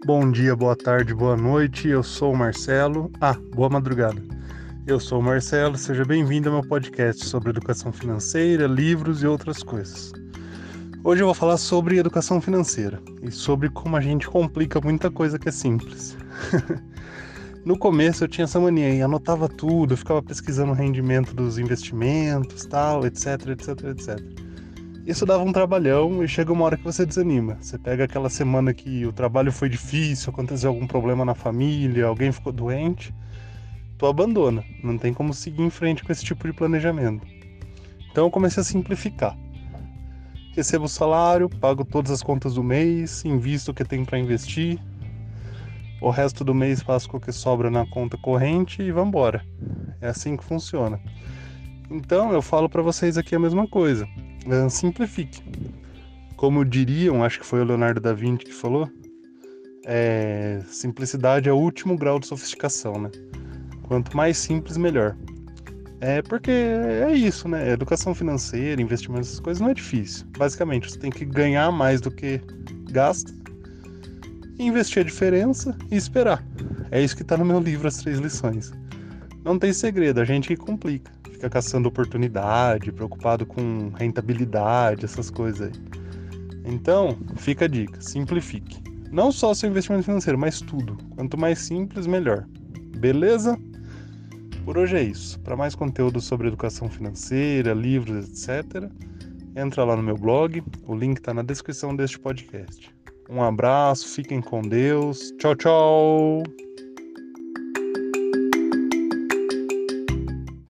Bom dia, boa tarde, boa noite, eu sou o Marcelo. Boa madrugada. Eu sou o Marcelo, seja bem-vindo ao meu podcast sobre educação financeira, livros e outras coisas. Hoje eu vou falar sobre educação financeira e sobre como a gente complica muita coisa que é simples. No começo eu tinha essa mania e anotava tudo, eu ficava pesquisando o rendimento dos investimentos, tal, etc, etc, etc. Isso dava um trabalhão e chega uma hora que você desanima. Você pega aquela semana que o trabalho foi difícil, aconteceu algum problema na família, alguém ficou doente, tu abandona. Não tem como seguir em frente com esse tipo de planejamento. Então eu comecei a simplificar. Recebo o salário, pago todas as contas do mês, invisto o que tem para investir, o resto do mês faço com o que sobra na conta corrente e vambora. É assim que funciona. Então eu falo para vocês aqui a mesma coisa. Simplifique. Como diriam, acho que foi o Leonardo da Vinci que falou, simplicidade é o último grau de sofisticação, né? Quanto mais simples, melhor. Porque é isso, né? Educação financeira, investimentos, essas coisas não é difícil. Basicamente, você tem que ganhar mais do que gasta, investir a diferença e esperar. É isso que tá no meu livro, As Três Lições. Não tem segredo, a gente que complica. Fica caçando oportunidade, preocupado com rentabilidade, essas coisas aí. Então, fica a dica, simplifique. Não só seu investimento financeiro, mas tudo. Quanto mais simples, melhor. Beleza? Por hoje é isso. Para mais conteúdo sobre educação financeira, livros, etc., entra lá no meu blog. O link está na descrição deste podcast. Um abraço, fiquem com Deus. Tchau, tchau!